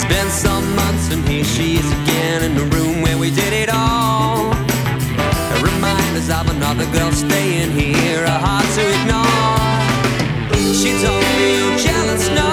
It's been some months and here she is again in the room where we did it all. Reminders of another girl staying here are hard to ignore. She told me, "You jealous, no,